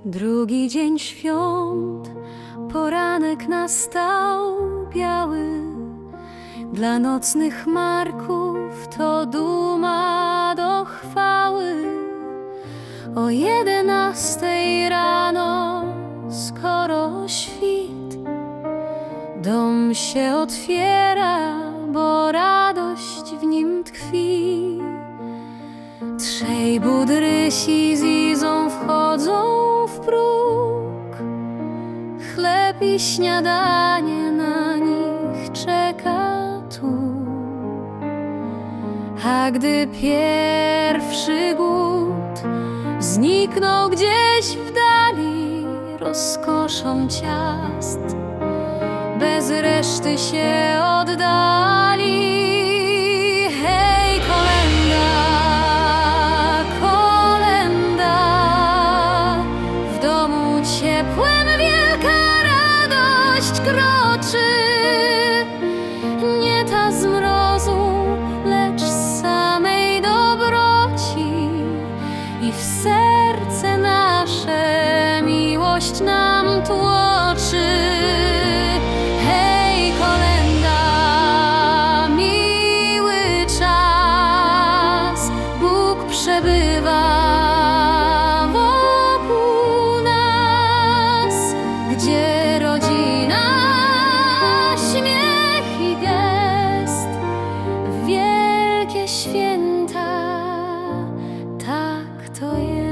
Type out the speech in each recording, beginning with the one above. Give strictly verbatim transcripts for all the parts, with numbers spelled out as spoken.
Drugi dzień świąt, poranek nastał biały. Dla nocnych marków to duma do chwały. O jedenastej rano, skoro świt, dom się otwiera, bo radość w nim tkwi. Trzej budrysi z Izą wchodzą w próg. Chleb i śniadanie na nich czeka tu. A gdy pierwszy głód zniknął gdzieś w dali rozkoszą ciast, bez reszty się oddali. Hej, kolenda, kolenda, w domu ciepłem wielka radość kroczy. Nie ta z mrozu, lecz z samej dobroci. I w serce nasze miłość nam tłoczy. Hej, kolenda, miły czas, Bóg przebywa wokół nas, gdzie rodzina, śmiech i gest, wielkie święta, tak to jest.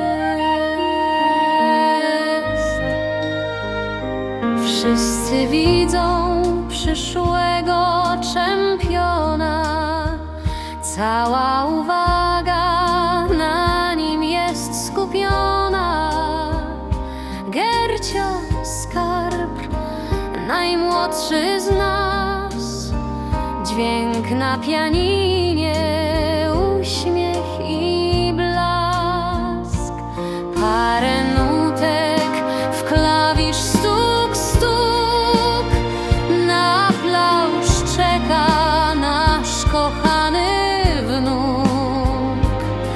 Wszyscy widzą przyszłego czempiona, cała uwaga na nim jest skupiona. Gercio, skarb, najmłodszy z nas, dźwięk na pianinie, uśmiech i blask. Parę nutek w klawisz, stuk, stuk. Na aplauz czeka nasz kochany wnuk.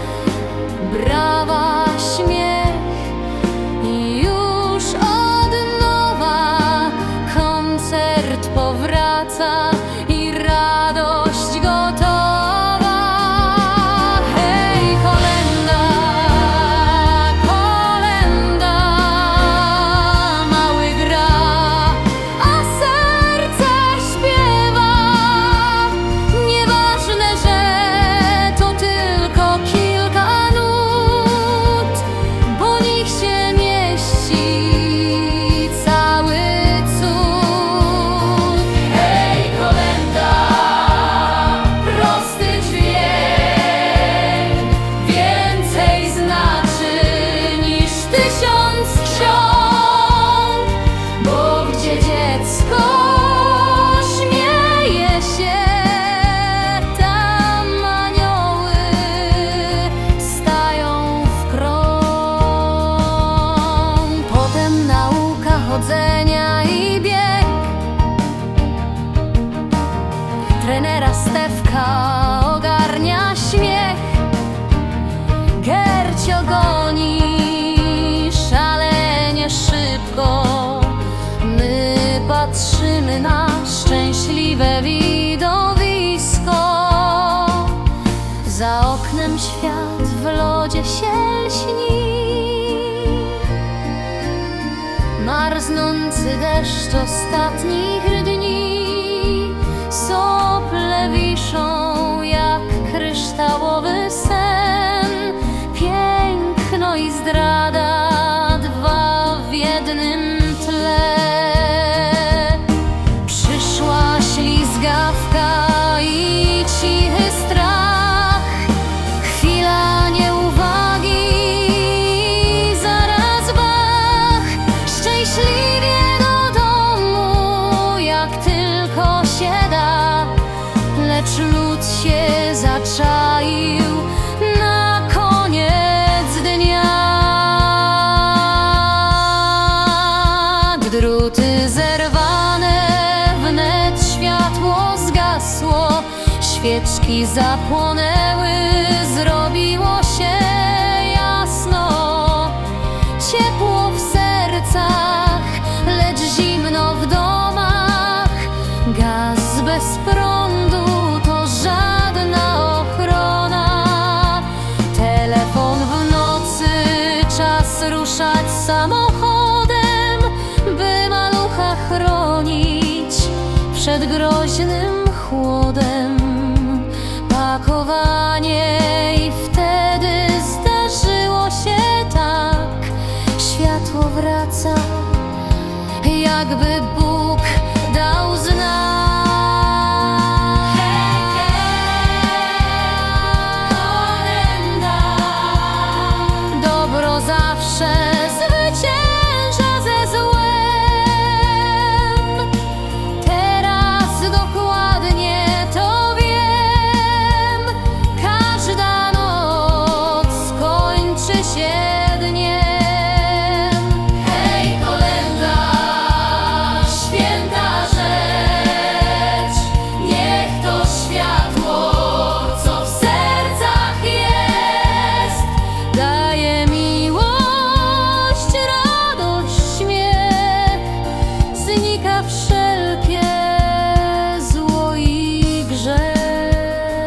Brawa, śmiech i już od nowa koncert powraca i radość gotowa. Hej, kolenda, kolenda, mały gra, a serce śpiewa. Nieważne, że to tylko kilka nut, bo nich się mieści cały cud. Hej, kolenda, prosty dźwięk więcej znaczy niż tysiąc ksiąg, bo gdzie dziecko śmieje się, tam anioły stają w krąg. Potem nauka chodzenia i bieg, trenera Stefka ogarnia śmiech. Gercio goni szalenie szybko. My patrzymy na szczęśliwe widowisko. Za oknem świat w lodzie się lśni. Marznący deszcz ostatnich dni. Sople wiszą jak kryształowy sen. Piękno i zdrada, dwa w jednym tle. Przyszła ślizgawka i cichy strach. Chwila nieuwagi, zaraz wach. Szczęśliwie do domu, jak tylko się da. Lecz lud się zaczaił na koniec dnia. Druty zerwane, wnet światło zgasło. Świeczki zapłonęły, zrobiło się jasno. Ciepło mroźnym chłodem pakowanie. I wtedy zdarzyło się tak, światło wraca, jakby Bóg dał znak. Dobro zawsze zwycięża ze złem. Teraz dokładnie to wiem. Każda noc skończy się dniem. Hej, kolenda, święta rzecz. Niech to światło, co w sercach jest, daje miłość, radość, śmiech. Znika wszelkie zło i grzech.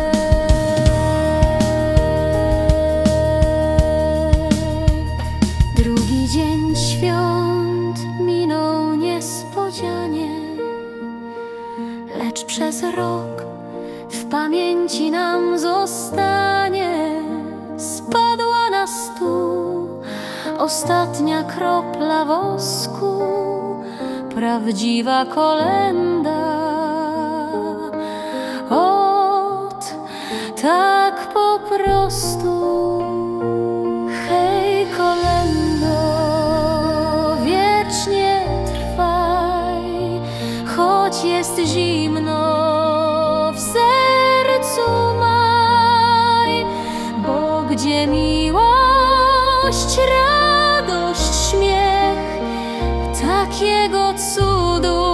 Drugi dzień świąt minął niespodzianie, lecz przez rok w pamięci nam zostanie. Spadła na stół ostatnia kropla wosku, prawdziwa kolenda. Ot, tak po prostu. Hej, kolendo, wiecznie trwaj, choć jest zimno w sercu maj. Bo gdzie miłość, radość, śmiech, takiego cudu